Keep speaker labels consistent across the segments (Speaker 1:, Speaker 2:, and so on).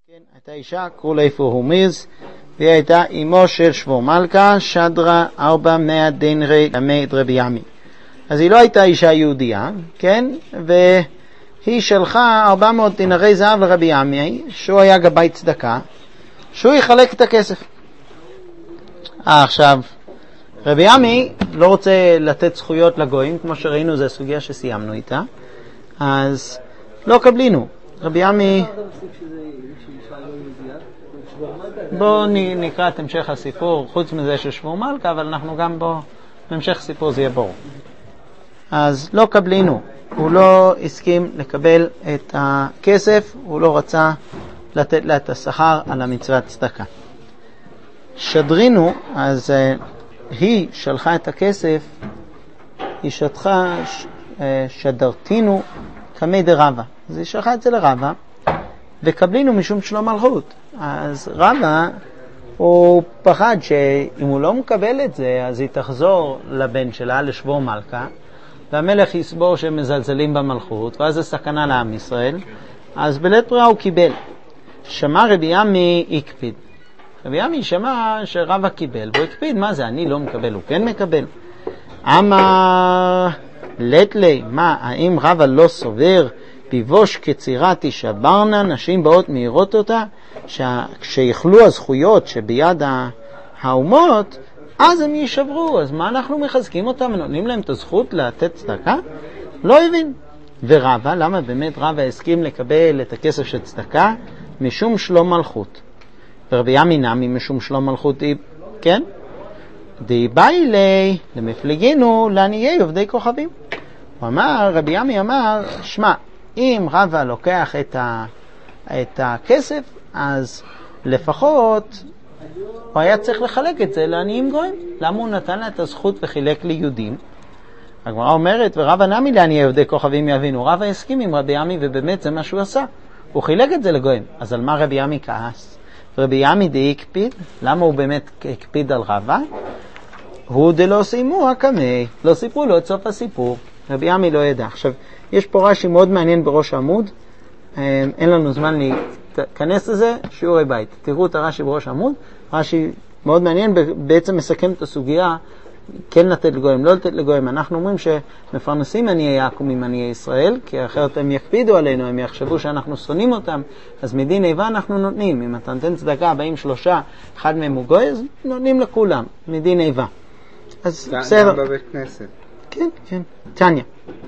Speaker 1: כן, הייתה אישה, קראו לה פורמיז, והיא הייתה אמו של שבו מלכה, שדרה 400 דינרי למד רבי ימי. אז היא לא הייתה אישה יהודייה, כן? והיא שלחה 400 דינרי זהב לרבי ימי, שהוא היה גבאי צדקה, שהוא יחלק את הכסף. עכשיו, רבי ימי לא רוצה לתת זכויות לגויים, כמו שראינו, זו סוגיה שסיימנו איתה, אז לא קבלינו. רבי ימי... בואו נקרא את המשך הסיפור, חוץ מזה ששבו מלכה, אבל אנחנו גם בו, בהמשך סיפור זה יהיה ברור. אז לא קבלינו, הוא לא הסכים לקבל את הכסף, הוא לא רצה לתת לה את השכר על המצוות צדקה. שדרינו, אז היא שלחה את הכסף, היא שדרתינו כמי דרבה. אז היא שלחה את זה לרבה, וקבלינו משום שלום מלכות. אז רבה, הוא פחד שאם הוא לא מקבל את זה, אז היא תחזור לבן שלה, לשבו מלכה, והמלך יסבור שהם מזלזלים במלכות, ואז זה סכנה לעם ישראל. אז בלית ברירה הוא קיבל. שמע רבי ימי הקפיד. רבי ימי שמע שרבה קיבל, והוא הקפיד, מה זה? אני לא מקבל, הוא כן מקבל. אמר לית לי, מה, האם רבה לא סובר ביבוש כצירה תשברנה, נשים באות מהירות אותה, כשיכלו הזכויות שביד האומות, אז הם יישברו. אז מה אנחנו מחזקים אותם ונותנים להם את הזכות לתת צדקה? לא הבין. ורבה, למה באמת רבה הסכים לקבל את הכסף של צדקה? משום שלום מלכות. ורבי ימי נמי משום שלום מלכות, כן? די באי לי למפלגינו לעניי עובדי כוכבים. הוא אמר, רבי ימי אמר, שמע, אם רבה לוקח את הכסף, אז לפחות הוא היה צריך לחלק את זה לעניים גויים. למה הוא נתן לה את הזכות וחילק ליהודים? הגמרא אומרת, ורבה נמי לעניי עובדי כוכבים יבינו. רבה הסכים עם רבי ימי, ובאמת זה מה שהוא עשה. הוא חילק את זה לגויים. אז על מה רבי ימי כעס? רבי ימי די הקפיד. למה הוא באמת הקפיד על רבה? הוא דלא סיימו הקמי. לא סיפרו לו את סוף הסיפור. רבי ימי לא ידע. עכשיו, יש פה רש"י מאוד מעניין בראש העמוד. אין לנו זמן להיכנס לזה, שיעורי בית. תראו את הרש"י בראש העמוד. רש"י מאוד מעניין, בעצם מסכם את הסוגיה, כן לתת לגויים, לא לתת לגויים. אנחנו אומרים שמפרנסים עניי יעקב מעניי ישראל, כי אחרת הם יקפידו עלינו, הם יחשבו שאנחנו שונאים אותם, אז מדין איבה אנחנו נותנים. אם אתה נותן צדקה, באים 3, אחד מהם הוא גוי, אז נותנים לכולם, מדין איבה. אז בסדר.
Speaker 2: גם בבית כנסת.
Speaker 1: כן, כן. תניה.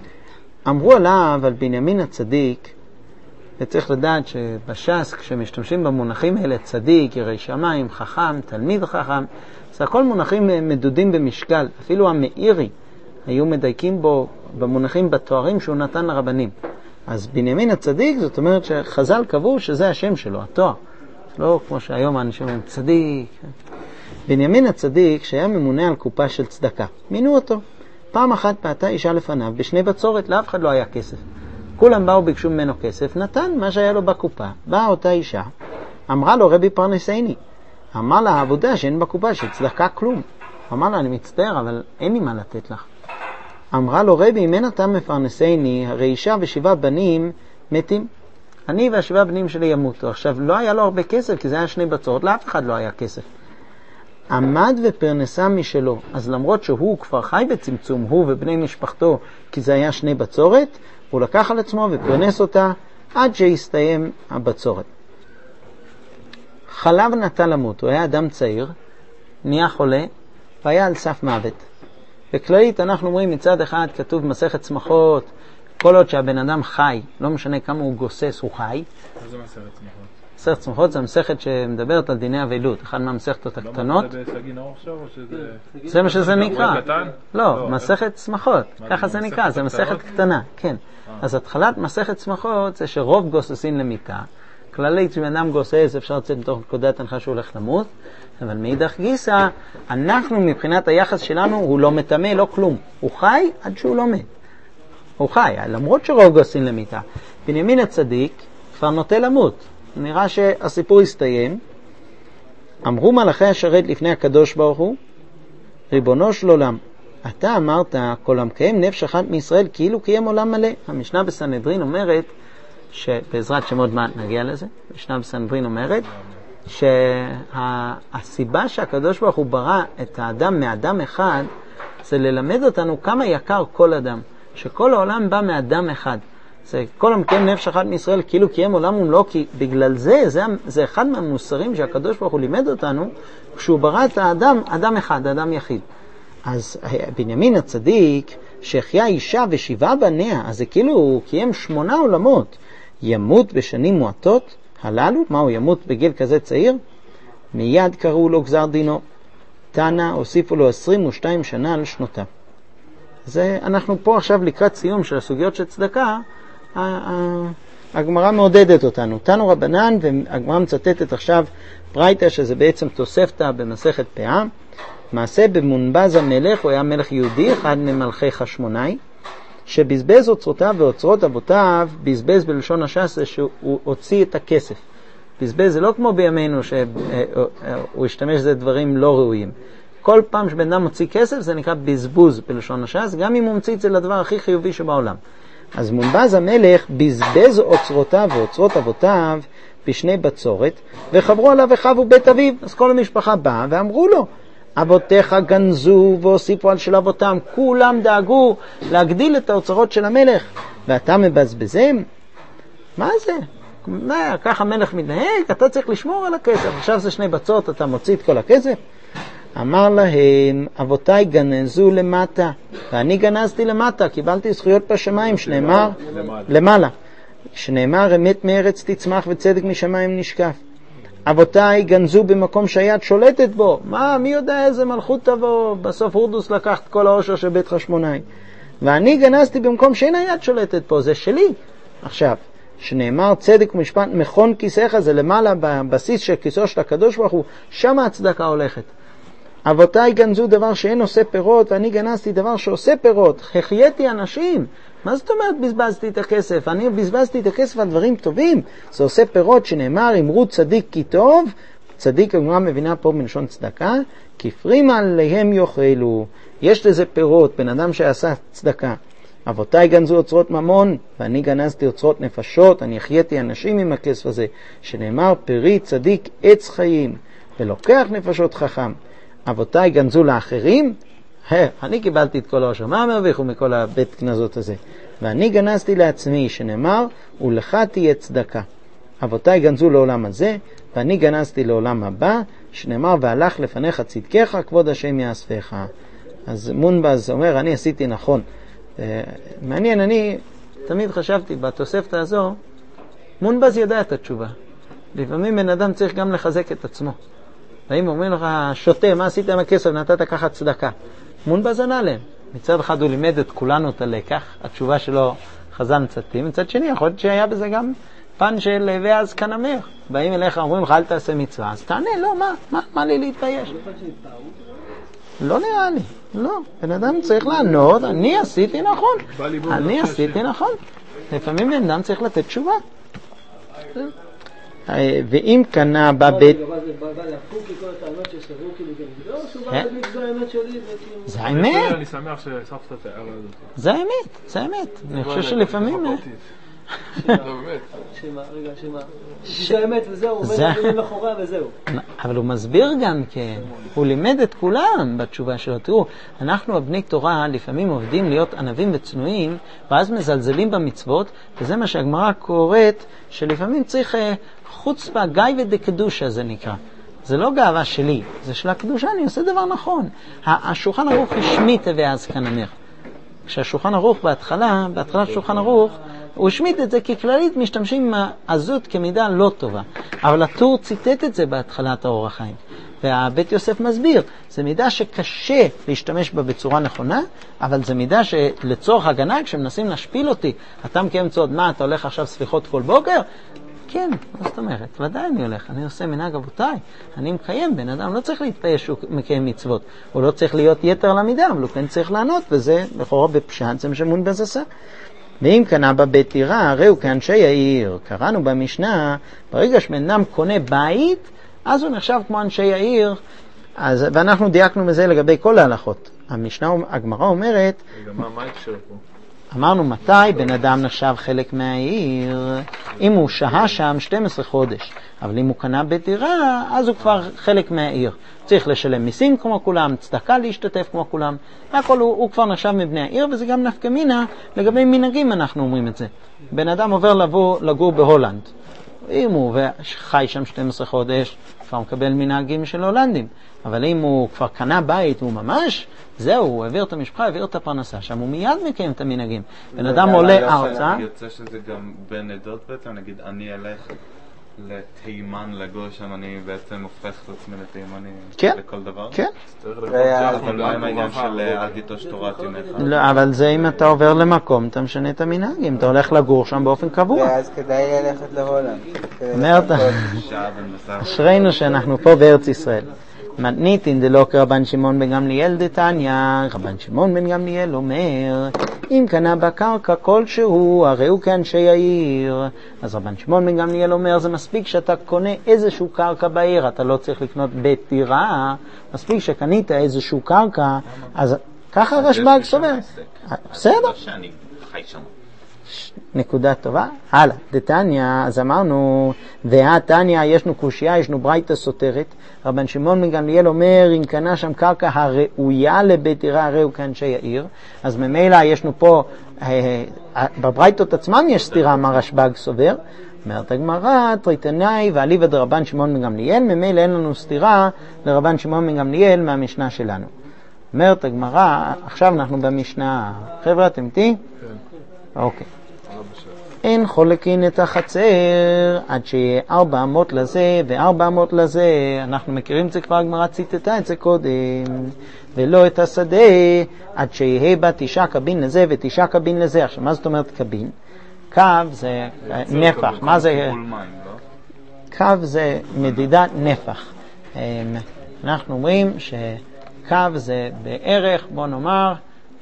Speaker 1: אמרו עליו, על בנימין הצדיק, וצריך לדעת שבש"ס, כשמשתמשים במונחים האלה, צדיק, ירא שמיים, חכם, תלמיד חכם, זה הכל מונחים מדודים במשקל. אפילו המאירי היו מדייקים בו במונחים בתוארים שהוא נתן לרבנים. אז בנימין הצדיק, זאת אומרת שחז"ל קבעו שזה השם שלו, התואר. לא כמו שהיום האנשים אומרים צדיק. בנימין הצדיק, שהיה ממונה על קופה של צדקה, מינו אותו. פעם אחת פעתה אישה לפניו בשני בצורת, לאף אחד לא היה כסף. כולם באו ביקשו ממנו כסף, נתן מה שהיה לו בקופה. באה אותה אישה, אמרה לו רבי פרנסייני. אמר לה העבודה שאין בקופה שצדקה כלום. אמר לה אני מצטער אבל אין לי מה לתת לך. אמרה לו רבי אם אין אתה מפרנסייני, הרי אישה ו7 בנים מתים. אני וה7 בנים שלי ימותו. עכשיו לא היה לו הרבה כסף כי זה היה שני בצורת, לאף אחד לא היה כסף. עמד ופרנסה משלו, אז למרות שהוא כבר חי בצמצום, הוא ובני משפחתו, כי זה היה שני בצורת, הוא לקח על עצמו ופרנס אותה עד שהסתיים הבצורת. חלב נטה למות, הוא היה אדם צעיר, נהיה חולה, והיה על סף מוות. בכללית אנחנו אומרים מצד אחד כתוב מסכת שמחות, כל עוד שהבן אדם חי, לא משנה כמה הוא גוסס, הוא חי.
Speaker 3: זה מסכת שמחות.
Speaker 1: מסכת שמחות זה מסכת שמדברת על דיני אבלות, אחד מהמסכתות הקטנות.
Speaker 3: לא זה בסגי נאור עכשיו או שזה...
Speaker 1: זה מה שזה נקרא.
Speaker 3: קטן?
Speaker 1: לא, מסכת שמחות, ככה זה נקרא, זה מסכת קטנה, כן. אז התחלת מסכת שמחות זה שרוב גוססים למיטה. כללית שבן אדם גוסס אפשר לצאת מתוך נקודת הנחה שהוא הולך למות, אבל מאידך גיסא, אנחנו מבחינת היחס שלנו הוא לא מטמא, לא כלום. הוא חי עד שהוא לא מת. הוא חי, למרות שרוב גוססים למיטה. בנימין הצדיק כבר נוטה למות. נראה שהסיפור הסתיים. אמרו מלאכי השרת לפני הקדוש ברוך הוא, ריבונו של עולם, אתה אמרת כל המקיים נפש אחת מישראל כאילו קיים עולם מלא. המשנה בסנהדרין אומרת שבעזרת שמות מעט נגיע לזה, משנה בסנהדרין אומרת, שהסיבה שהקדוש ברוך הוא ברא את האדם מאדם אחד, זה ללמד אותנו כמה יקר כל אדם, שכל העולם בא מאדם אחד. זה כל המקיים נפש אחת מישראל כאילו קיים עולם ומלואו, כי בגלל זה אחד מהמוסרים שהקדוש ברוך הוא לימד אותנו, כשהוא ברא את האדם, אדם אחד, אדם יחיד. אז בנימין הצדיק שהחיה אישה ו7 בניה, אז זה כאילו הוא קיים 8 עולמות. ימות בשנים מועטות הללו, מה הוא ימות בגיל כזה צעיר? מיד קראו לו גזר דינו, תנא הוסיפו לו 22 שנה על שנותיו. זה אנחנו פה עכשיו לקראת סיום של הסוגיות של צדקה. הגמרא מעודדת אותנו, תנו רבנן, והגמרא מצטטת עכשיו ברייתא שזה בעצם תוספתא במסכת פאה. מעשה במונבז המלך, הוא היה מלך יהודי, אחד ממלכי חשמונאי, שבזבז אוצרותיו ואוצרות אבותיו, בזבז בלשון הש"ס זה שהוא הוציא את הכסף. בזבז זה לא כמו בימינו שהוא השתמש בזה דברים לא ראויים. כל פעם שבן אדם מוציא כסף זה נקרא בזבוז בלשון הש"ס, גם אם הוא מוציא את זה לדבר הכי חיובי שבעולם. אז מונבז המלך בזבז אוצרותיו ואוצרות אבותיו בשני בצורת, וחברו עליו וחבו בית אביו. אז כל המשפחה באה ואמרו לו, אבותיך גנזו והוסיפו על של אבותם, כולם דאגו להגדיל את האוצרות של המלך, ואתה מבזבזם? מה זה? ככה המלך מתנהג? אתה צריך לשמור על הכסף, עכשיו זה 2 בצורת, אתה מוציא את כל הכסף? אמר להם, אבותיי גנזו למטה, ואני גנזתי למטה, קיבלתי זכויות בשמיים, שנאמר למעלה. שנאמר, אמת מארץ תצמח וצדק משמיים נשקף. אבותיי גנזו במקום שהיד שולטת בו. מי יודע איזה מלכות תבוא? בסוף הורדוס לקח את כל העושר של בית חשמונאי. ואני גנזתי במקום שאין היד שולטת פה, זה שלי. עכשיו, שנאמר צדק ומשפט מכון כיסאיך, זה למעלה בבסיס של כיסאו של הקדוש ברוך הוא, שם הצדקה הולכת. אבותיי גנזו דבר שאין עושה פירות, ואני גנזתי דבר שעושה פירות. החייתי אנשים. מה זאת אומרת בזבזתי את הכסף? אני בזבזתי את הכסף על דברים טובים. זה עושה פירות, שנאמר, אמרו צדיק כי טוב. צדיק הגמרא מבינה פה בלשון צדקה, כפרים עליהם יאכלו. יש לזה פירות, בן אדם שעשה צדקה. אבותיי גנזו אוצרות ממון, ואני גנזתי אוצרות נפשות. אני החייתי אנשים עם הכסף הזה, שנאמר פרי צדיק עץ חיים, ולוקח נפשות חכם. אבותיי גנזו לאחרים, אני קיבלתי את כל העושר, מה מרוויחו מכל הבית כנזות הזה? ואני גנזתי לעצמי, שנאמר, ולך תהיה צדקה. אבותיי גנזו לעולם הזה, ואני גנזתי לעולם הבא, שנאמר, והלך לפניך צדקך, כבוד השם יאספך. אז מונבז אומר, אני עשיתי נכון. מעניין, אני תמיד חשבתי בתוספתא הזו, מונבז ידע את התשובה. לפעמים בן אדם צריך גם לחזק את עצמו. ואם אומרים לך, שוטה, מה עשית עם הכסף? נתת ככה צדקה. מונבז ענה להם. מצד אחד הוא לימד את כולנו את הלקח, התשובה שלו חזן צדתי. מצד שני, יכול להיות שהיה בזה גם פן של ואז כאן המלך. באים אליך, אומרים לך, אל תעשה מצווה. אז תענה, לא, מה לי להתבייש? לא נראה לי, לא. בן אדם צריך לענות, אני עשיתי נכון. אני עשיתי נכון. לפעמים בן אדם צריך לתת תשובה. ואם קנה בבית... זה האמת.
Speaker 3: אני שמח שספת את הערה הזאת.
Speaker 1: זה האמת, זה האמת. אני חושב שלפעמים...
Speaker 2: זה האמת וזהו, עומד מאחוריה וזהו.
Speaker 1: אבל הוא מסביר גם כן, הוא לימד את כולם בתשובה שלו. תראו, אנחנו הבני תורה לפעמים עובדים להיות ענבים וצנועים, ואז מזלזלים במצוות, וזה מה שהגמרא קוראת, שלפעמים צריך חוצפה, גיא ודקדושה זה נקרא. זה לא גאווה שלי, זה של הקדושה, אני עושה דבר נכון. השולחן ערוך השמיט ואז כאן המלך. כשהשולחן ערוך בהתחלת שולחן ערוך, הוא השמיט את זה כי כללית משתמשים עם העזות כמידה לא טובה. אבל הטור ציטט את זה בהתחלת האור החיים. והבית יוסף מסביר, זה מידה שקשה להשתמש בה בצורה נכונה, אבל זה מידה שלצורך הגנה, כשמנסים להשפיל אותי, אתה מקיים צוד, מה, אתה הולך עכשיו סליחות כל בוקר? כן, מה זאת אומרת? ודאי אני הולך, אני עושה מנהג אבותיי, אני מקיים, בן אדם לא צריך להתפייש שהוא מקיים מצוות, הוא לא צריך להיות יתר למידה, אבל הוא כן צריך לענות, וזה לכאורה בפשט, זה מה שמונבז עשה. ואם קנה בבית דירה, הרי הוא כאנשי העיר. קראנו במשנה, ברגע שבן אדם קונה בית, אז הוא נחשב כמו אנשי העיר, ואנחנו דייקנו בזה לגבי כל ההלכות. המשנה, הגמרא אומרת...
Speaker 3: מה הקשר פה?
Speaker 1: אמרנו מתי בן אדם נחשב חלק מהעיר, אם הוא שהה שם 12 חודש, אבל אם הוא קנה בית דירה, אז הוא כבר חלק מהעיר. צריך לשלם מיסים כמו כולם, צדקה להשתתף כמו כולם, הכל הוא כבר נחשב מבני העיר, וזה גם נפקא מינה, לגבי מנהגים אנחנו אומרים את זה. בן אדם עובר לגור בהולנד, אם הוא חי שם 12 חודש, כבר מקבל מנהגים של הולנדים. אבל אם הוא כבר קנה בית, הוא ממש, זהו, הוא העביר את המשפחה, העביר את הפרנסה שם, הוא מיד מקיים את המנהגים. בן אדם עולה ארצה.
Speaker 4: יוצא שזה גם בין עדות בעצם, נגיד, אני אלך לתימן לגור שם, אני בעצם הופך את עצמי לתימני לכל דבר?
Speaker 1: כן.
Speaker 4: אבל לא עם העניין של אל תיטוש תורת אמך.
Speaker 1: לא, אבל זה אם אתה עובר למקום, אתה משנה את המנהגים, אתה הולך לגור שם באופן קבוע.
Speaker 5: ואז כדאי ללכת להולנד.
Speaker 1: אומרת, אשרינו שאנחנו פה בארץ ישראל. מתניתין דלא כרבן שמעון בן גמליאל דתניא, רבן שמעון בן גמליאל אומר, אם קנה בקרקע כלשהו, הרי הוא כאנשי העיר. אז רבן שמעון בן גמליאל אומר, זה מספיק שאתה קונה איזשהו קרקע בעיר, אתה לא צריך לקנות בית דירה, מספיק שקנית איזשהו קרקע, אז ככה רשב"ג סובר. בסדר?
Speaker 4: שאני חי שם.
Speaker 1: נקודה טובה. הלאה, דתניא, אז אמרנו, והתניא, ישנו קושיה, ישנו ברייתא סותרת. רבן שמעון בן גמליאל אומר, אם קנה שם קרקע הראויה לבית דירה, הרי הוא כאנשי העיר. אז ממילא ישנו פה, בברייתות עצמם יש סתירה מה רשב"ג סובר. אומרת הגמרא, תריתנאי ואליבא דרבן שמעון בן גמליאל, ממילא אין לנו סתירה לרבן שמעון בן גמליאל מהמשנה שלנו. אומרת הגמרא, עכשיו אנחנו במשנה. חבר'ה, אתם איתי? כן. אוקיי. אין חולקין את החצר עד שיהיה 400 לזה ו400 לזה. אנחנו מכירים את זה כבר, הגמרא ציטטה את זה קודם. ולא את השדה עד שיהיה בה 9 קבין לזה ו9 קבין לזה. עכשיו, מה זאת אומרת קבין? קו זה נפח. מה זה? קו זה מדידת נפח. אנחנו אומרים שקו זה בערך, בוא נאמר,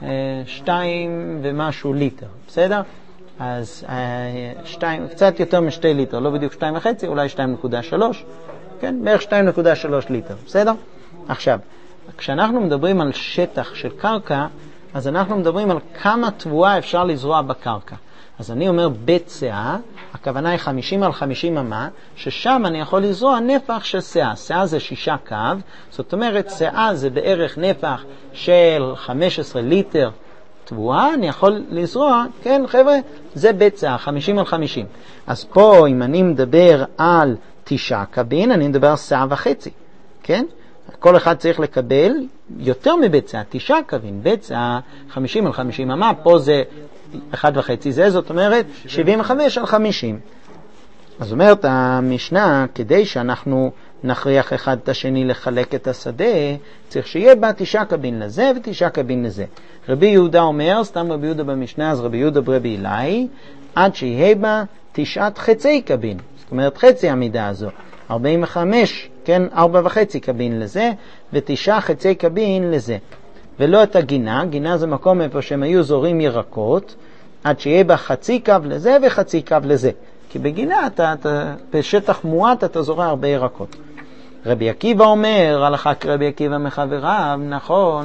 Speaker 1: 2 ומשהו ליטר. בסדר? אז 2, קצת יותר מ2 ליטר, לא בדיוק 2.5, אולי 2.3, כן, בערך 2.3 ליטר, בסדר? עכשיו, כשאנחנו מדברים על שטח של קרקע, אז אנחנו מדברים על כמה תבואה אפשר לזרוע בקרקע. אז אני אומר בית שאה, הכוונה היא 50 על 50 אמה, ששם אני יכול לזרוע נפח של שאה. שאה זה 6 קו, זאת אומרת, שאה זה בערך נפח של 15 ליטר, תבואה, אני יכול לזרוע, כן חבר'ה, זה בית שאה, 50 על 50. אז פה אם אני מדבר על 9 קבין, אני מדבר על שאה וחצי, כן? כל אחד צריך לקבל יותר מבית שאה, 9 קבין, בית שאה 50 על 50 אמה, פה זה 1.5 זה, זאת אומרת 75 על 50. אז אומרת המשנה, כדי שאנחנו נכריח אחד את השני לחלק את השדה, צריך שיהיה בה 9 קבין לזה ו9 קבין לזה. רבי יהודה אומר, סתם רבי יהודה במשנה, אז רבי יהודה ברבי אלי, עד שיהיה בה 9 חצי קבין. זאת אומרת חצי המידה הזו. 45, כן, 4.5 קבין לזה, ו9 חצי קבין לזה. ולא את הגינה, גינה זה מקום איפה שהם היו זורים ירקות, עד שיהיה בה חצי קו לזה וחצי קו לזה. כי בגינה בשטח מועט אתה זורע הרבה ירקות. רבי עקיבא אומר, הלכה כרבי עקיבא מחבריו, נכון,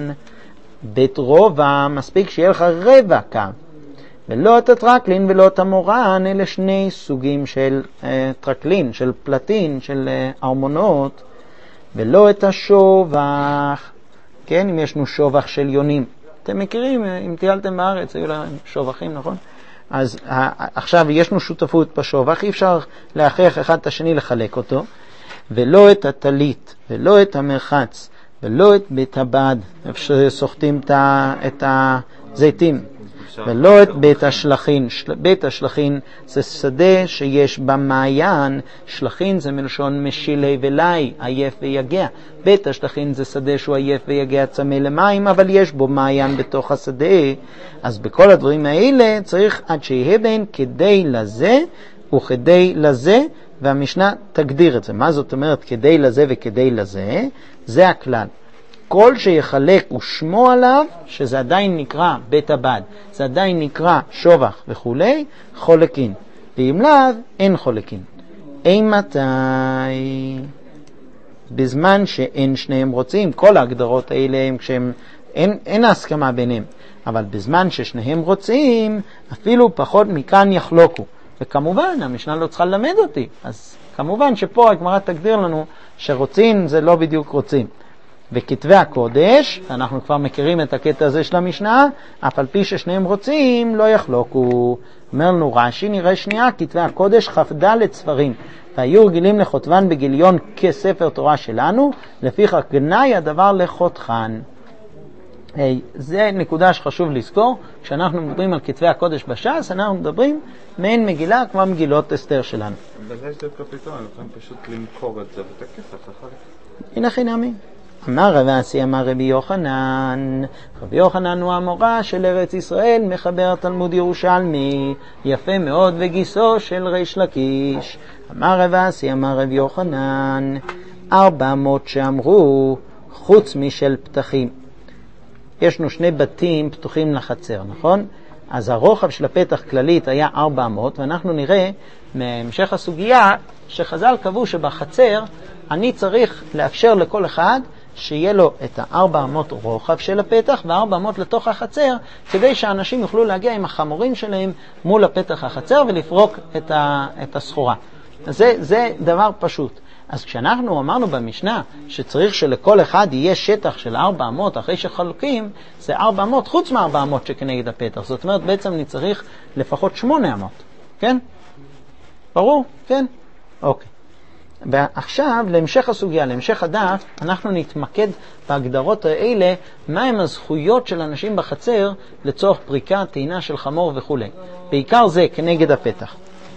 Speaker 1: בית רובע מספיק שיהיה לך רבע קו, ולא את הטרקלין ולא את המורן, אלה שני סוגים של טרקלין, של פלטין, של ארמונות, ולא את השובח, כן, אם ישנו שובח של יונים. אתם מכירים, אם טיילתם בארץ, היו להם שובחים, נכון? אז עכשיו ישנו שותפות בשובח, אי אפשר להכריח אחד את השני לחלק אותו, ולא את הטלית, ולא את המרחץ, ולא את בית הבד, איפה שסוחטים את הזיתים, ולא את בית השלחין. בית השלחין זה שדה שיש במעיין, שלחין זה מלשון משילי ולאי, עייף ויגע. בית השלחין זה שדה שהוא עייף ויגע צמא למים, אבל יש בו מעיין בתוך השדה. אז בכל הדברים האלה צריך עד שיהיה בין כדי לזה וכדי לזה, והמשנה תגדיר את זה. מה זאת אומרת כדי לזה וכדי לזה? זה הכלל. כל שיחלק ושמו עליו, שזה עדיין נקרא בית הבד, זה עדיין נקרא שובח וכו', חולקין. ואם לאו, אין חולקין. אימתי, בזמן שאין שניהם רוצים, כל ההגדרות האלה הם כשהם, אין הסכמה ביניהם. אבל בזמן ששניהם רוצים, אפילו פחות מכאן יחלוקו. וכמובן, המשנה לא צריכה ללמד אותי, אז כמובן שפה הגמרא תגדיר לנו שרוצים זה לא בדיוק רוצים. וכתבי הקודש, אנחנו כבר מכירים את הקטע הזה של המשנה, אף על פי ששניהם רוצים, לא יחלוקו. אומר לנו רש"י, נראה שנייה, כתבי הקודש כ"ד ספרים, והיו רגילים לכותבן בגיליון כספר תורה שלנו, לפיכך גנאי הדבר לכותחן. זה נקודה שחשוב לזכור, כשאנחנו מדברים על כתבי הקודש בש"ס, אנחנו מדברים מעין מגילה כמו מגילות אסתר שלנו.
Speaker 4: בזה יש דווקא פתאום, הם יכולים פשוט למכור את זה ואת הכסף, אחר
Speaker 1: הנה חינמי. אמר רב אסי, אמר רבי יוחנן, רבי יוחנן הוא המורה של ארץ ישראל, מחבר תלמוד ירושלמי, יפה מאוד, וגיסו של ריש לקיש. אמר רב אסי, אמר רבי יוחנן, 400 שאמרו, חוץ משל פתחים. ישנו 2 בתים פתוחים לחצר, נכון? אז הרוחב של הפתח כללית היה 400, ואנחנו נראה מהמשך הסוגיה שחז"ל קבעו שבחצר אני צריך לאפשר לכל אחד שיהיה לו את 400 רוחב של הפתח ו400 לתוך החצר, כדי שאנשים יוכלו להגיע עם החמורים שלהם מול הפתח החצר ולפרוק את הסחורה. זה דבר פשוט. אז כשאנחנו אמרנו במשנה שצריך שלכל אחד יהיה שטח של 400 אחרי שחלוקים, זה 400 חוץ מ400 שכנגד הפתח. זאת אומרת, בעצם אני צריך לפחות 800. כן? ברור? כן? אוקיי. ועכשיו, להמשך הסוגיה, להמשך הדף, אנחנו נתמקד בהגדרות האלה, מהם הזכויות של אנשים בחצר לצורך פריקה, טעינה של חמור וכו'. בעיקר זה כנגד הפתח.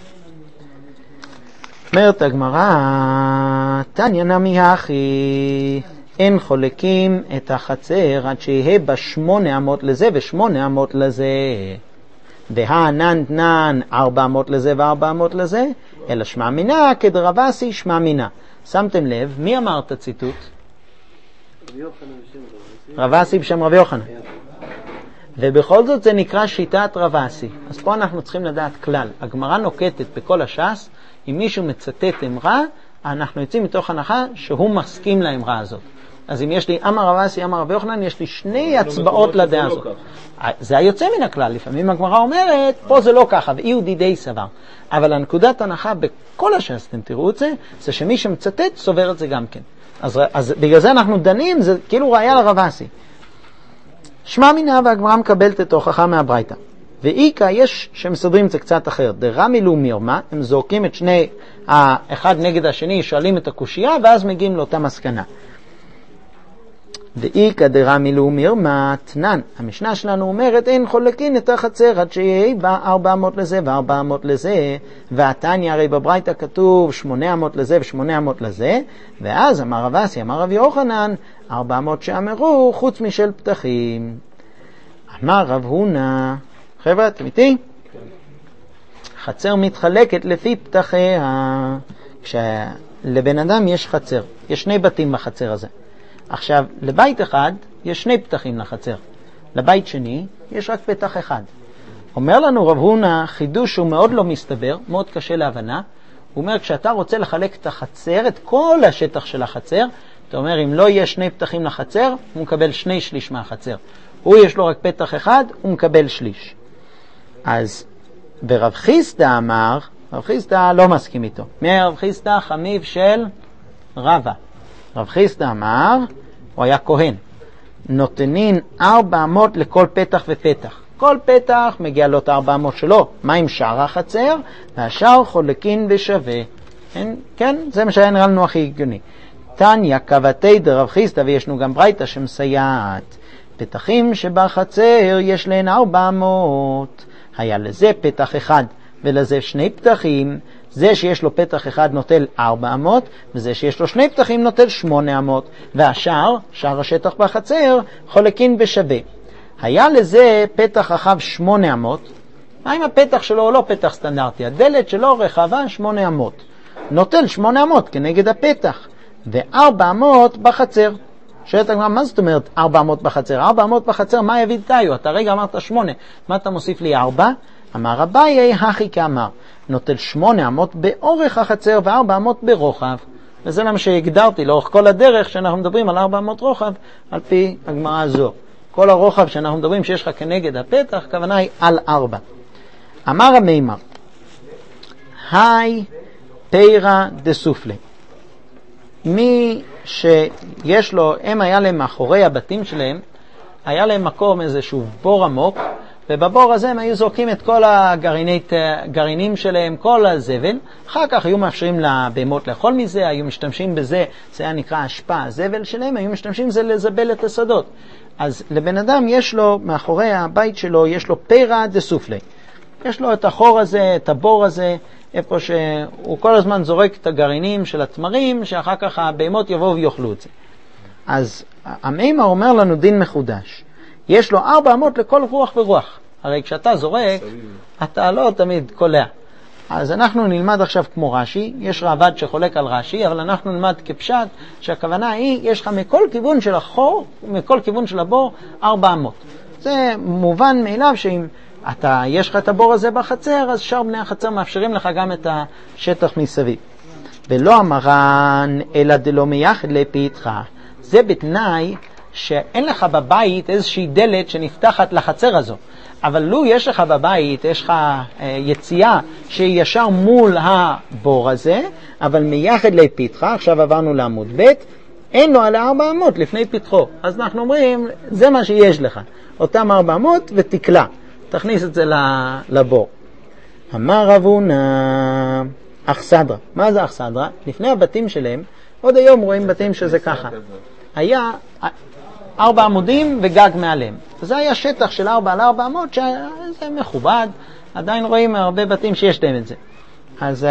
Speaker 1: אומרת הגמרא, תניא נמי הכי, אין חולקים את החצר עד שיהיה בה 800 לזה ו800 לזה. והנן תנן 400 לזה ו400 לזה, אלא שמע מינה כדרב אסי שמע מינה. שמתם לב, מי אמר את הציטוט? רב אסי בשם רב יוחנן. ובכל זאת זה נקרא שיטת רב אסי. אז פה אנחנו צריכים לדעת כלל. הגמרא נוקטת בכל הש"ס, אם מישהו מצטט אמרה, אנחנו יוצאים מתוך הנחה שהוא מסכים לאמרה הזאת. אז אם יש לי אמר רב אסי, אמר רב יוחנן, יש לי 2 הצבעות לדעה הזאת. זה היוצא מן הכלל. לפעמים הגמרא אומרת, פה זה לא ככה, ואי הוא דידי סבר. אבל הנקודת הנחה בכל הש"ס, אתם תראו את זה, זה שמי שמצטט סובר את זה גם כן. אז בגלל זה אנחנו דנים, זה כאילו ראיה לרב אסי. שמע מינה והגמרא מקבלת את ההוכחה מהברייתא. ואיקה יש שמסדרים את זה קצת אחר. דרמילו מירמה, הם זורקים את שני האחד נגד השני, שואלים את הקושייה, ואז מגיעים לאותה מסקנה. ואיקה דרמילו מירמה תנן. המשנה שלנו אומרת, אין חולקין את החצר עד שיהיה בה 400 לזה ו400 לזה. והתניא הרי בברייתא כתוב 800 לזה ו800 לזה. ואז אמר רב אסי, אמר רב יוחנן, 400 שאמרו חוץ משל פתחים. אמר רב הונא, חבר'ה, אתם איתי? חצר מתחלקת לפי פתחיה. כשלבן אדם יש חצר, יש 2 בתים בחצר הזה. עכשיו, לבית אחד יש 2 פתחים לחצר. לבית שני יש רק פתח אחד. אומר לנו רב הונא, חידוש הוא מאוד לא מסתבר, מאוד קשה להבנה. הוא אומר, כשאתה רוצה לחלק את החצר, את כל השטח של החצר, אתה אומר, אם לא יהיה 2 פתחים לחצר, הוא מקבל 2/3 מהחצר. הוא יש לו רק פתח אחד, הוא מקבל 1/3. אז ברב חיסדא אמר, רב חיסדא לא מסכים איתו. מי היה רב חיסדא? חמיב של רבא. רב חיסדא אמר, הוא היה כהן, נותנין 400 לכל פתח ופתח. כל פתח מגיע לו את 400 שלו. מה עם שאר החצר? והשאר חולקין בשווה. כן, זה מה שהיה נראה לנו הכי הגיוני. תניא קבתי דרב חיסדא, וישנו גם ברייתא שמסייעת. פתחים שבחצר יש להן 400. היה לזה פתח אחד ולזה 2 פתחים. זה שיש לו פתח אחד נוטל 400, וזה שיש לו 2 פתחים נוטל 800. והשאר, שאר השטח בחצר, חולקין בשווה. היה לזה פתח רחב 800. מה אם הפתח שלו הוא לא פתח סטנדרטי? הדלת שלו רחבה 800. נוטל 800 כנגד הפתח. ו400 בחצר. שואלת הגמרא, מה זאת אומרת 400 בחצר? 400 בחצר, מה יביא דיו? אתה רגע אמרת 8. מה אתה מוסיף לי 4? אמר אביי, הכי כאמר. נוטל 800 באורך החצר ו400 ברוחב. וזה למה שהגדרתי לאורך כל הדרך שאנחנו מדברים על 400 רוחב על פי הגמרא הזו. כל הרוחב שאנחנו מדברים שיש לך כנגד הפתח, הכוונה היא על 4. אמר המימר, היי פירה דסופלי. מי שיש לו, הם היה להם מאחורי הבתים שלהם, היה להם מקום איזשהו בור עמוק, ובבור הזה הם היו זורקים את כל הגרעינים שלהם, כל הזבל. אחר כך היו מאפשרים לבהמות לאכול מזה, היו משתמשים בזה, זה היה נקרא השפעה, הזבל שלהם, היו משתמשים בזה לזבל את השדות. אז לבן אדם יש לו, מאחורי הבית שלו, יש לו פירה דסופלי. יש לו את החור הזה, את הבור הזה, איפה שהוא כל הזמן זורק את הגרעינים של התמרים, שאחר כך הבהמות יבואו ויאכלו את זה. אז המימר אומר לנו דין מחודש. יש לו 4 אמות לכל רוח ורוח. הרי כשאתה זורק, אתה לא תמיד קולע. אז אנחנו נלמד עכשיו כמו רש"י, יש רעב"ד שחולק על רש"י, אבל אנחנו נלמד כפשט, שהכוונה היא, יש לך מכל כיוון של החור, מכל כיוון של הבור, 4 אמות. זה מובן מאליו שאם יש לך את הבור הזה בחצר, אז שאר בני החצר מאפשרים לך גם את השטח מסביב. ולא אמרן, אלא דלא מייחד לפיתך. זה בתנאי שאין לך בבית איזושהי דלת שנפתחת לחצר הזו. אבל לו יש לך בבית, יש לך יציאה שהיא ישר מול הבור הזה, אבל מייחד לפיתך, עכשיו עברנו לעמוד ב', אין לו על 4 אמות לפני פתחו. אז אנחנו אומרים, זה מה שיש לך. אותם 4 אמות ותקלה. תכניס את זה לבור. אמר רב הונא, אכסדרה. מה זה אכסדרה? לפני הבתים שלהם, עוד היום רואים בתים שזה ככה. היה 4 עמודים וגג מעליהם. זה היה שטח של 4 על 4 אמות, שזה מכובד. עדיין רואים הרבה בתים שיש להם את זה. אז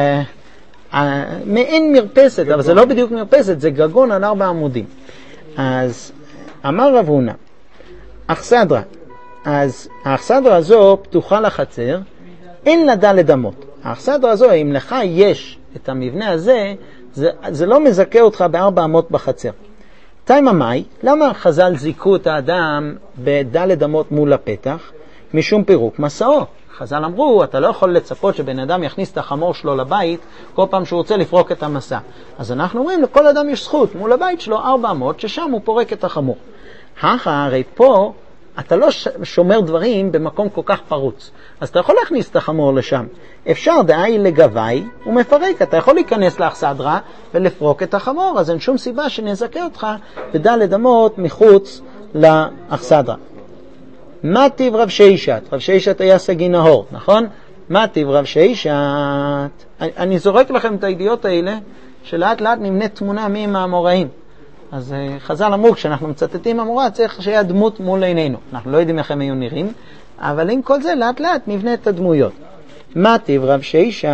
Speaker 1: מעין מרפסת, אבל זה לא בדיוק מרפסת, זה גגון על 4 עמודים. אז אמר רב הונא, אכסדרה. אז האכסדרה הזו פתוחה לחצר, אין לה דלת אמות. האכסדרה הזו, אם לך יש את המבנה הזה, זה לא מזכה אותך ב4 אמות בחצר. תימא מאי, למה חז"ל זיקו את האדם בדלת אמות מול הפתח? משום פירוק מסעו. חז"ל אמרו, אתה לא יכול לצפות שבן אדם יכניס את החמור שלו לבית כל פעם שהוא רוצה לפרוק את המסע. אז אנחנו אומרים, לכל אדם יש זכות, מול הבית שלו 4 אמות, ששם הוא פורק את החמור. הרי פה אתה לא שומר דברים במקום כל כך פרוץ. אז אתה יכול להכניס את החמור לשם. אפשר דאי לגבי ומפרק. אתה יכול להיכנס לאכסדרה ולפרוק את החמור. אז אין שום סיבה שנזכה אותך בדלת אמות מחוץ לאכסדרה. מה טיב רב ששת? רב ששת היה סגי נהור, נכון? מה טיב רב ששת? אני זורק לכם את הידיעות האלה, שלאט לאט נמנית תמונה מי מהאמוראים. אז חז"ל אמרו, כשאנחנו מצטטים אמורה, צריך שיהיה דמות מול עינינו. אנחנו לא יודעים איך הם היו נראים, אבל עם כל זה לאט לאט נבנה את הדמויות. מה טיב רב ששת?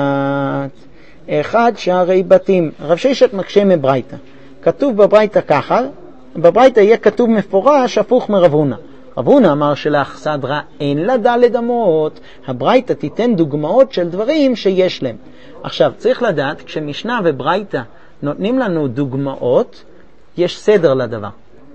Speaker 1: אחד שערי בתים. רב ששת מקשה מברייתא. כתוב בברייתא ככה, בברייתא יהיה כתוב מפורש הפוך מרב הונא. רב הונא אמר שלאכסדרה אין לה דלת אמות, הברייתא תיתן דוגמאות של דברים שיש להם. עכשיו, צריך לדעת, כשמשנה וברייתא נותנים לנו דוגמאות, יש סדר לדבר.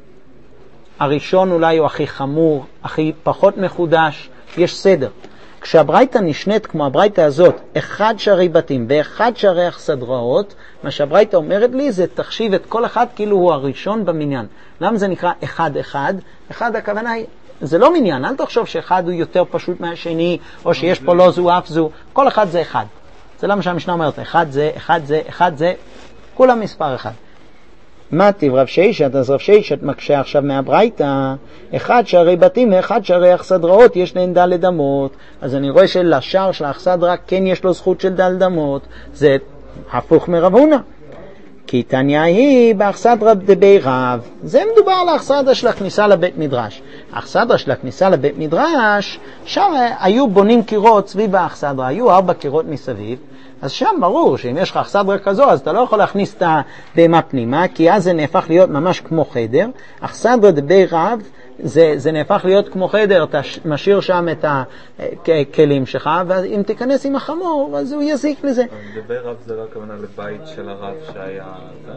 Speaker 1: הראשון אולי הוא הכי חמור, הכי פחות מחודש, יש סדר. כשהברייתא נשנית כמו הברייתא הזאת, 1 שערי בתים ו1 שערי אכסדרות, מה שהברייתא אומרת לי זה תחשיב את כל אחד כאילו הוא הראשון במניין. למה זה נקרא 1-1? 1 הכוונה היא, זה לא מניין, אל תחשוב שאחד הוא יותר פשוט מהשני, או שיש פה לא זו אף זו, כל אחד זה 1. זה למה שהמשנה אומרת, 1 זה, 1 זה, 1 זה, כולם מספר 1. מה טיב רב ששת? אז רב ששת מקשה עכשיו מהברייתא, 1 שערי בתים ו1 שערי אכסדרות יש להן דלת אמות. אז אני רואה שלשער של האכסדרה כן יש לו זכות של דלת אמות, זה הפוך מרב הונא. כי תניא היא באכסדרה דבי רב. זה מדובר על האכסדרה של הכניסה לבית מדרש. האכסדרה של הכניסה לבית מדרש, שם היו בונים קירות סביב האכסדרה, היו 4 קירות מסביב. אז שם ברור שאם יש לך אכסדרה כזו, אז אתה לא יכול להכניס את הבהמה פנימה, כי אז זה נהפך להיות ממש כמו חדר. אכסדרה דבי רב, זה נהפך להיות כמו חדר, אתה משאיר שם את הכלים שלך, ואם תיכנס עם החמור, אז הוא יזיק לזה.
Speaker 4: דבי רב זה לא הכוונה לבית של הרב שהיה...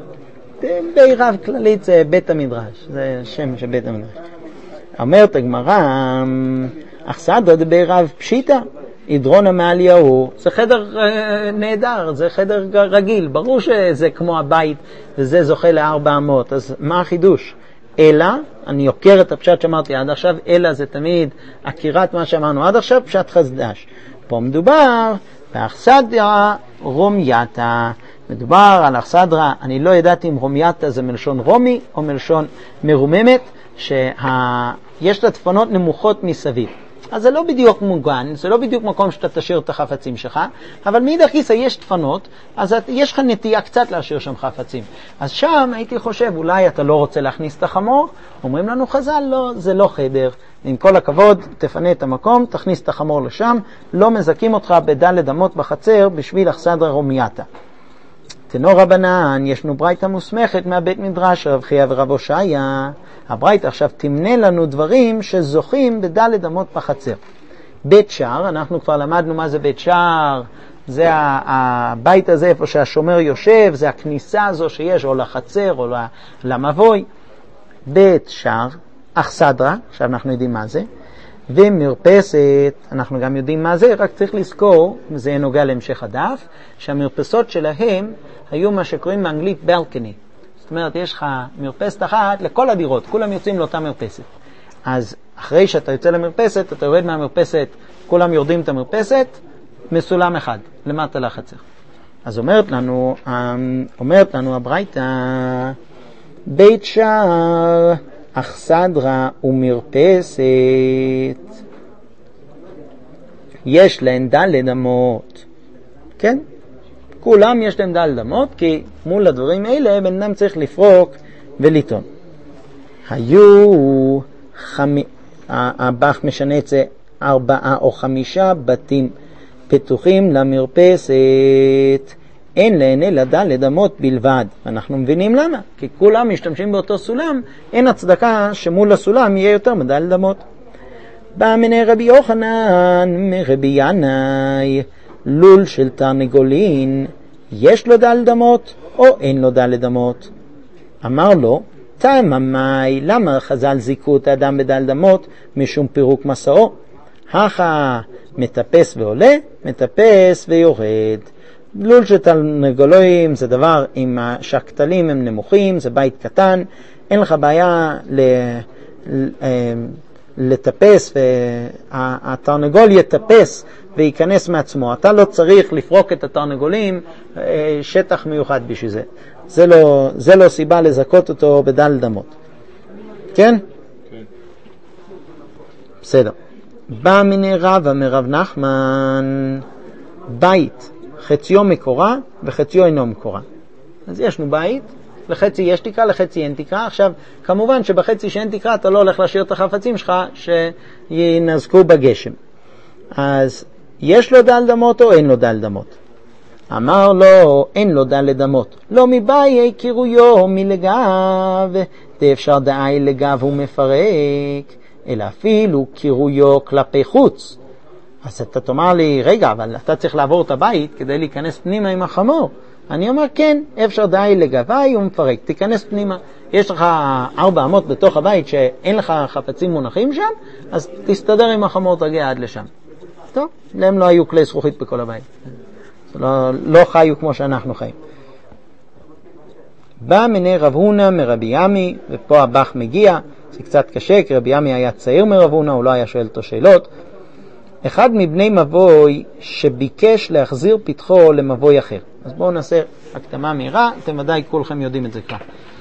Speaker 1: דבי רב כללית זה בית המדרש, זה שם של בית המדרש. אומרת הגמרא, אכסדרה דבי רב פשיטה. עדרונה מעליהו, זה חדר נהדר, זה חדר רגיל, ברור שזה כמו הבית וזה זוכה ל4 אמות, אז מה החידוש? אלא, אני יוקר את הפשט שאמרתי עד עכשיו, אלא זה תמיד עקירת מה שאמרנו עד עכשיו, פשט חדש. פה מדובר באכסדרה רומייתה. מדובר על אכסדרה, אני לא ידעתי אם רומייתה זה מלשון רומי או מלשון מרוממת, שיש לה דפנות נמוכות מסביב. אז זה לא בדיוק מוגן, זה לא בדיוק מקום שאתה תשאיר את החפצים שלך, אבל מאידך גיסא יש דפנות, אז יש לך נטייה קצת להשאיר שם חפצים. אז שם הייתי חושב, אולי אתה לא רוצה להכניס את החמור, אומרים לנו חז"ל, לא, זה לא חדר. עם כל הכבוד, תפנה את המקום, תכניס את החמור לשם, לא מזכים אותך בדלת אמות בחצר בשביל אכסדרה רומייתה. תנו רבנן, ישנו ברייתא מוסמכת מהבית מדרש רב חייא ורב הושעיה. הברייתא עכשיו תמנה לנו דברים שזוכים בדלת אמות בחצר. בית שער, אנחנו כבר למדנו מה זה בית שער, זה הבית הזה איפה שהשומר יושב, זה הכניסה הזו שיש או לחצר או למבוי. בית שער, אכסדרה, עכשיו אנחנו יודעים מה זה, ומרפסת, אנחנו גם יודעים מה זה, רק צריך לזכור, וזה נוגע להמשך הדף, שהמרפסות שלהם היו מה שקוראים באנגלית בלקני. זאת אומרת, יש לך מרפסת אחת לכל הדירות, כולם יוצאים לאותה מרפסת. אז אחרי שאתה יוצא למרפסת, אתה יורד מהמרפסת, כולם יורדים את המרפסת, מסולם אחד, למטה לחצר. אז אומרת לנו הברייתא, בית שער, אכסדרה ומרפסת, יש להן דלת אמות. כן? כולם יש להם דלת אמות, כי מול הדברים האלה בן אדם צריך לפרוק ולטעון. היו הבח משנה את זה 4 או 5 בתים פתוחים למרפסת, אין להן אלא דלת אמות בלבד. אנחנו מבינים למה, כי כולם משתמשים באותו סולם, אין הצדקה שמול הסולם יהיה יותר מדלת אמות. בא מני רבי יוחנן מרבי ינאי, לול של תרנגולין, יש לו דלת אמות או אין לו דלת אמות? אמר לו, תממי, למה חז"ל זיכו את האדם בדלת אמות? משום פירוק מסעו. הכה מטפס ועולה, מטפס ויורד. לול של תרנגולין זה דבר שהכתלים הם נמוכים, זה בית קטן, אין לך בעיה לטפס, והתרנגול יטפס וייכנס מעצמו. אתה לא צריך לפרוק את התרנגולים, שטח מיוחד בשביל זה. זה לא סיבה לזכות אותו בדלת אמות. כן? כן. בסדר. בא מני רבא מרב נחמן, בית חציו מקורה וחציו אינו מקורה. אז ישנו בית, לחצי יש תקרה, לחצי אין תקרה. עכשיו, כמובן שבחצי שאין תקרה אתה לא הולך להשאיר את החפצים שלך שינזקו בגשם. אז יש לו דלת אמות או אין לו דלת אמות? אמר לו, אין לו דלת אמות. לא מבאי קירויו מלגב, דאפשר דאי לגב ומפרק, אלא אפילו קירויו כלפי חוץ. אז אתה תאמר לי, רגע, אבל אתה צריך לעבור את הבית כדי להיכנס פנימה עם החמור. אני אומר, כן, אפשר די לגבי ומפרק, תיכנס פנימה. יש לך 4 אמות בתוך הבית שאין לך חפצים מונחים שם, אז תסתדר עם החמור, תגיע עד לשם. טוב, להם לא היו כלי זכוכית בכל הבית. לא חיו כמו שאנחנו חיים. בא מני רב הונא מרבי ימי, ופה הבח מגיע, זה קצת קשה, כי רבי ימי היה צעיר מרב הונא, הוא לא היה שואל אותו שאלות. אחד מבני מבוי שביקש להחזיר פתחו למבוי אחר. אז בואו נעשה הקדמה מהירה, אתם ודאי כולכם יודעים את זה כבר.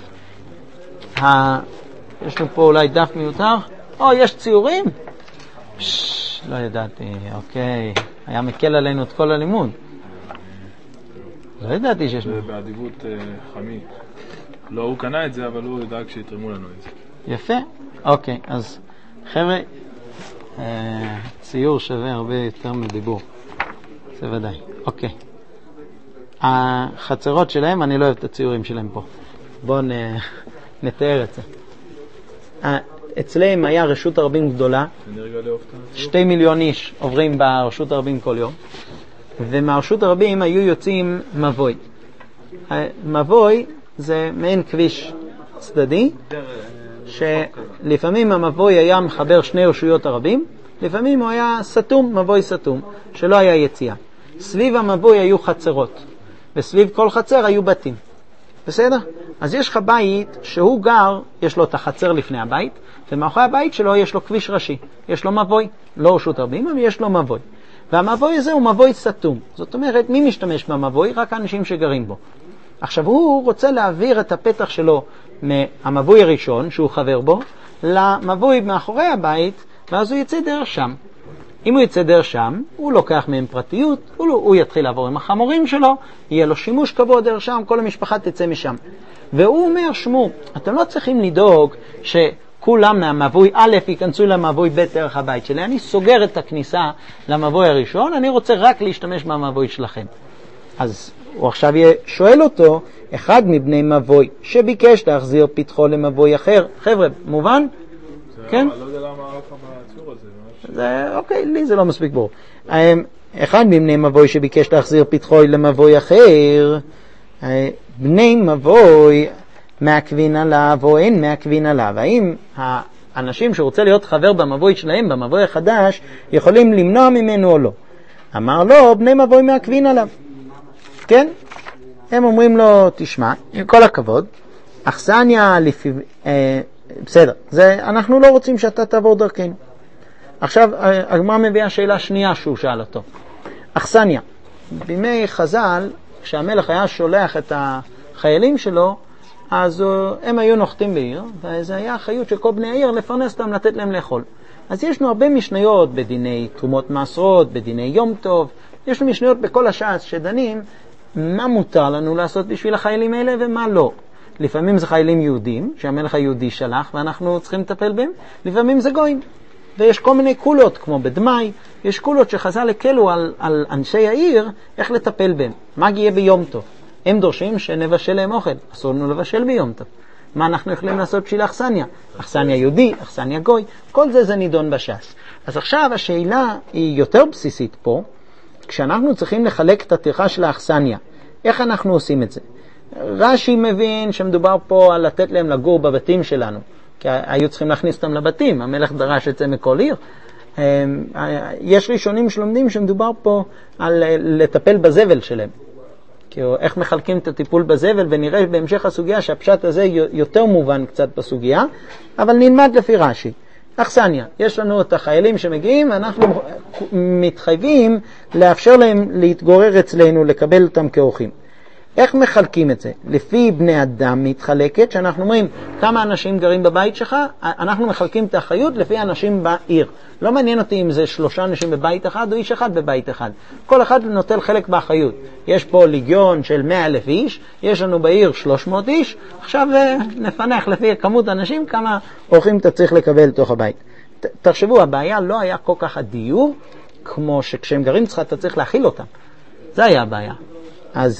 Speaker 1: יש לנו פה אולי דף מיותר. יש ציורים? לא ידעתי, אוקיי. היה מקל עלינו את כל הלימוד. לא ידעתי שיש...
Speaker 3: זה באדיבות חמי. לא, הוא קנה את זה, אבל הוא ידאג שיתרמו לנו את זה.
Speaker 1: יפה. אוקיי, אז חבר'ה, ציור שווה הרבה יותר מדיבור. זה ודאי. אוקיי. החצרות שלהם, אני לא אוהב את הציורים שלהם פה. בואו נתאר את זה. אצלהם היה רשות הרבים גדולה. 2 מיליון איש עוברים ברשות הרבים כל יום. ומהרשות הרבים היו יוצאים מבוי. מבוי זה מעין כביש צדדי, שלפעמים המבוי היה מחבר 2 רשויות הרבים, לפעמים הוא היה סתום, מבוי סתום, שלא היה יציאה. סביב המבוי היו חצרות, וסביב כל חצר היו בתים. בסדר? אז יש לך בית שהוא גר, יש לו את החצר לפני הבית, ומאחורי הבית שלו יש לו כביש ראשי, יש לו מבוי, לא רשות רבים, אבל יש לו מבוי. והמבוי הזה הוא מבוי סתום. זאת אומרת, מי משתמש במבוי? רק האנשים שגרים בו. עכשיו, הוא רוצה להעביר את הפתח שלו מהמבוי הראשון, שהוא חבר בו, למבוי מאחורי הבית, ואז הוא יצא דרך שם. אם הוא יצא דרך שם, הוא לוקח מהם פרטיות, הוא יתחיל לעבור עם החמורים שלו, יהיה לו שימוש קבוע דרך שם, כל המשפחה תצא משם. והוא אומר, שמו, אתם לא צריכים לדאוג שכולם מהמבוי א' ייכנסו למבוי ב' דרך הבית שלי. אני סוגר את הכניסה למבוי הראשון, אני רוצה רק להשתמש במבוי שלכם. אז הוא עכשיו שואל אותו, אחד מבני מבוי שביקש להחזיר פתחו למבוי אחר. חבר'ה, מובן? כן?
Speaker 3: לא יודע למה הלכה בציור הזה.
Speaker 1: אוקיי, לי זה לא מספיק ברור. אחד מבני מבוי שביקש להחזיר פתחו למבוי אחר, בני מבוי מעכבין עליו או אין מעכבין עליו. האם האנשים שרוצה להיות חבר במבוי שלהם, במבוי החדש, יכולים למנוע ממנו או לא? אמר לו, בני מבוי מעכבין עליו. כן? הם אומרים לו, תשמע, עם כל הכבוד, אכסניה לפי... בסדר, אנחנו לא רוצים שאתה תעבור דרכנו. עכשיו, הגמרא מביאה שאלה שנייה שהוא שאל אותו. אכסניה, בימי חז"ל, כשהמלך היה שולח את החיילים שלו, אז הם היו נוחתים בעיר, וזה היה אחריות של כל בני העיר לפרנס אותם, לתת להם לאכול. אז יש לנו הרבה משניות בדיני תרומות מעשרות, בדיני יום טוב, יש לנו משניות בכל השעה שדנים, מה מותר לנו לעשות בשביל החיילים האלה ומה לא. לפעמים זה חיילים יהודים, שהמלך היהודי שלח, ואנחנו צריכים לטפל בהם, לפעמים זה גויים. ויש כל מיני קולות, כמו בדמי, יש קולות שחז"ל הקלו על אנשי העיר, איך לטפל בהם. מה יהיה ביום טוב? הם דורשים שנבשל להם אוכל, אסור לנו לבשל ביום טוב. מה אנחנו יכולים לעשות בשביל אכסניה? אכסניה יהודי, אכסניה גוי, כל זה נידון בש"ס. אז עכשיו השאלה היא יותר בסיסית פה, כשאנחנו צריכים לחלק את הטרחה של האכסניה, איך אנחנו עושים את זה? רש"י מבין שמדובר פה על לתת להם לגור בבתים שלנו, כי היו צריכים להכניס אותם לבתים, המלך דרש את זה מכל עיר. יש ראשונים שלומדים שמדובר פה על לטפל בזבל שלהם. כי איך מחלקים את הטיפול בזבל, ונראה בהמשך הסוגיה שהפשט הזה יותר מובן קצת בסוגיה, אבל נלמד לפי רש"י. אכסניה, יש לנו את החיילים שמגיעים, אנחנו מתחייבים לאפשר להם להתגורר אצלנו, לקבל אותם כאורחים. איך מחלקים את זה? לפי בני אדם מתחלקת, שאנחנו אומרים כמה אנשים גרים בבית שלך, אנחנו מחלקים את האחריות לפי אנשים בעיר. לא מעניין אותי אם זה 3 אנשים בבית אחד או איש אחד בבית אחד. כל אחד נוטל חלק באחריות. יש פה ליגיון של 100,000 איש, יש לנו בעיר 300 איש, עכשיו נפנח לפי כמות אנשים כמה אורחים אתה צריך לקבל לתוך הבית. תחשבו, הבעיה לא היה כל כך הדיור, כמו שכשהם גרים אתה צריך להכיל אותם. זה היה הבעיה. אז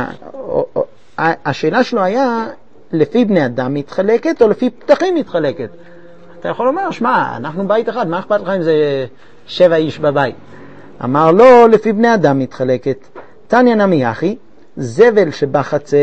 Speaker 1: השאלה שלו היה, לפי בני אדם מתחלקת או לפי פתחים מתחלקת? אתה יכול לומר, שמע, אנחנו בית אחד, מה אכפת לך אם זה 7 איש בבית? אמר לו, לפי בני אדם מתחלקת. תניא נמי אחי, זבל שבחצר,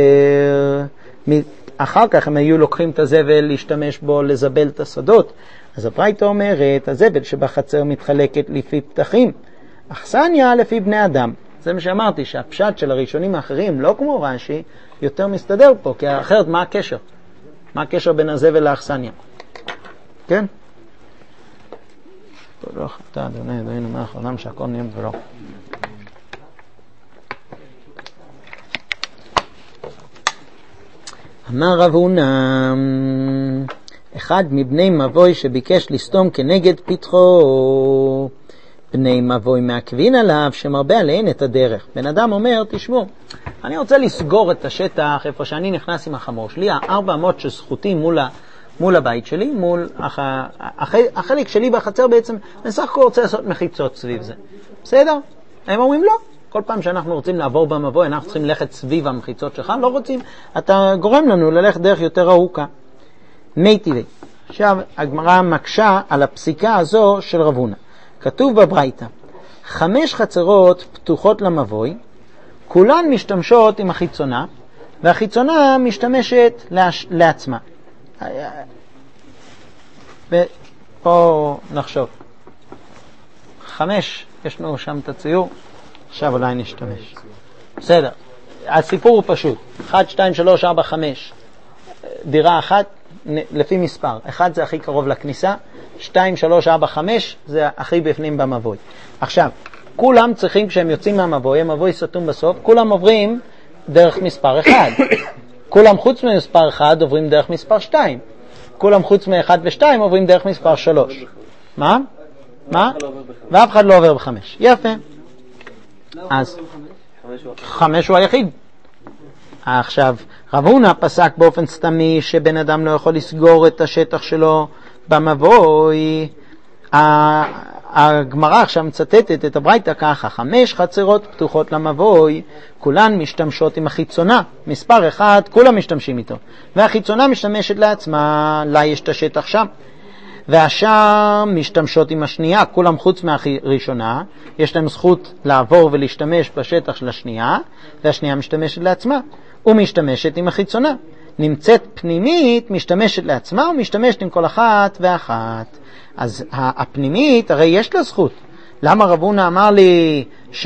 Speaker 1: אחר כך הם היו לוקחים את הזבל, להשתמש בו, לזבל את השדות. אז הברייתא אומרת, הזבל שבחצר מתחלקת לפי פתחים, אכסניה לפי בני אדם. זה מה שאמרתי, שהפשט של הראשונים האחרים, לא כמו רש"י, יותר מסתדר פה, כי אחרת מה הקשר? מה הקשר בין הזבל לאכסניה? כן? תודה אתה, אדוני, אדוני, מלך העולם, שהכל נהיה בדברו. אמר רב הונא, אחד מבני מבוי שביקש לסתום כנגד פתחו, בני מבוי מעכבין עליו שמרבה עליהן את הדרך. בן אדם אומר, תשמעו, אני רוצה לסגור את השטח איפה שאני נכנס עם החמור שלי, 4 אמות שזכותי מול הבית שלי, מול החלק שלי בחצר בעצם, אני סך הכל רוצה לעשות מחיצות סביב זה. בסדר? הם אומרים לא. כל פעם שאנחנו רוצים לעבור במבוי, אנחנו צריכים ללכת סביב המחיצות שלך, לא רוצים, אתה גורם לנו ללכת דרך יותר ארוכה. מי טבעי. עכשיו, הגמרא מקשה על הפסיקה הזו של רב הונא. כתוב בברייתא, 5 חצרות פתוחות למבוי, כולן משתמשות עם החיצונה, והחיצונה משתמשת לעצמה. ופה נחשוב. 5, יש לנו שם את הציור, עכשיו אולי נשתמש. בסדר. הסיפור הוא פשוט. 1, 2, 3, 4, 5. דירה אחת, לפי מספר. 1 זה הכי קרוב לכניסה, 2, 3, 4, 5 זה הכי בפנים במבוי. עכשיו, כולם צריכים, כשהם יוצאים מהמבוי, המבוי סתום בסוף, כולם עוברים דרך מספר 1. כולם חוץ ממספר 1 עוברים דרך מספר 2. כולם חוץ מ-1 ו-2 עוברים דרך מספר 3. מה? ואף אחד לא עובר ב-5. יפה. אז 5 הוא היחיד. עכשיו, רב הונא פסק באופן סתמי שבן אדם לא יכול לסגור את השטח שלו במבוי. הגמרא עכשיו מצטטת את הברייתא ככה: 5 חצרות פתוחות למבוי, כולן משתמשות עם החיצונה. מספר 1, כולם משתמשים איתו. והחיצונה משתמשת לעצמה, לה יש את השטח שם. והשם משתמשות עם השנייה, כולם חוץ מהראשונה, יש להם זכות לעבור ולהשתמש בשטח של השנייה, והשנייה משתמשת לעצמה, ומשתמשת עם החיצונה. נמצאת פנימית, משתמשת לעצמה, ומשתמשת עם כל אחת ואחת. אז הפנימית, הרי יש לה זכות. למה רב הונא אמר לי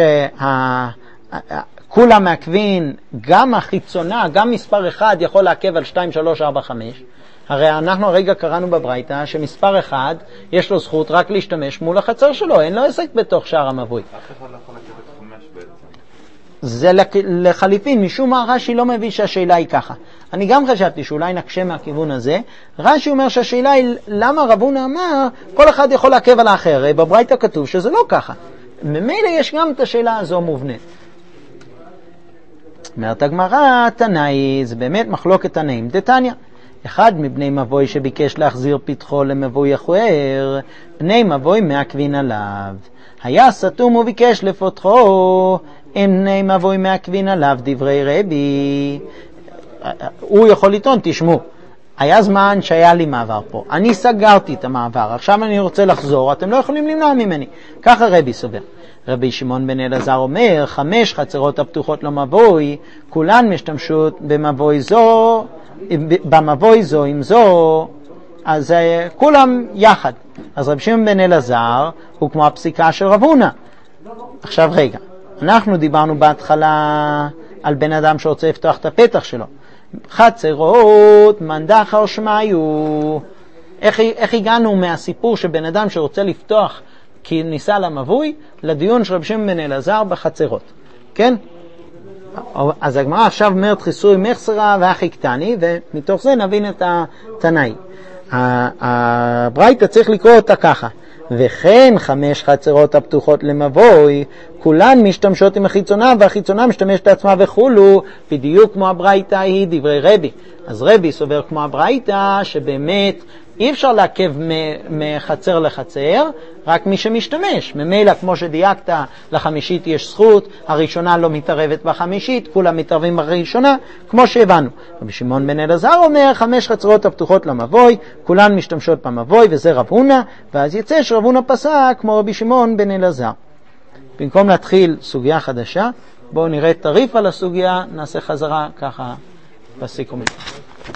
Speaker 1: כולם מעכבים, גם החיצונה, גם מספר 1 יכול לעכב על 2, 3, 4, 5? הרי אנחנו הרגע קראנו בברייתא שמספר 1 יש לו זכות רק להשתמש מול החצר שלו, אין לו עסק בתוך שער המבוי.
Speaker 4: אף אחד לא יכול לקבל את 5 בעצם.
Speaker 1: זה לחליפין, משום מה רש"י לא מביא שהשאלה היא ככה. אני גם חשבתי שאולי נקשה מהכיוון הזה. רש"י אומר שהשאלה היא למה רב הונא אמר כל אחד יכול לעכב על האחר. בברייתא כתוב שזה לא ככה. ממילא יש גם את השאלה הזו מובנית. אומרת הגמרא, תנאי, זה באמת מחלוקת תנאים. דתניא, אחד מבני מבוי שביקש להחזיר פתחו למבוי אחר, בני מבוי מעכבין עליו. היה סתום וביקש לפותחו, אין בני מבוי מעכבין עליו דברי רבי. הוא יכול לטעון, תשמעו, היה זמן שהיה לי מעבר פה, אני סגרתי את המעבר, עכשיו אני רוצה לחזור, אתם לא יכולים למנוע ממני. ככה רבי סובר. רבי שמעון בן אלעזר אומר, 5 חצרות הפתוחות למבוי, כולן משתמשות במבוי זו עם זו, אז כולם יחד. אז רבי שמעון בן אלעזר הוא כמו הפסיקה של רב הונא. עכשיו רגע, אנחנו דיברנו בהתחלה על בן אדם שרוצה לפתוח את הפתח שלו. חצרות, מנדחה או שמיו. איך הגענו מהסיפור שבן אדם שרוצה לפתוח כי ניסה למבוי, לדיון של רבי שמעון בן אלעזר בחצרות? כן? אז הגמרא עכשיו אומרת חיסוי מחסרה ואחי קטני, ומתוך זה נבין את התנאי. הברייתא צריך לקרוא אותה ככה: וכן 5 חצרות הפתוחות למבוי, כולן משתמשות עם החיצונה, והחיצונה משתמשת לעצמה וכולו, בדיוק כמו הברייתא היא דברי רבי. אז רבי סובר כמו הברייתא שבאמת אי אפשר לעכב מחצר לחצר, רק מי שמשתמש. ממילא כמו שדייקת, לחמישית יש זכות, הראשונה לא מתערבת בחמישית, כולם מתערבים בראשונה, כמו שהבנו. רבי שמעון בן אלעזר אומר 5 חצרות הפתוחות למבוי, כולן משתמשות במבוי, וזה רב הונא, ואז יצא שרב הונא פסק כמו רבי שמעון בן אלעזר. במקום להתחיל סוגיה חדשה, בואו נראה תריף על הסוגיה, נעשה חזרה ככה בסיכומים.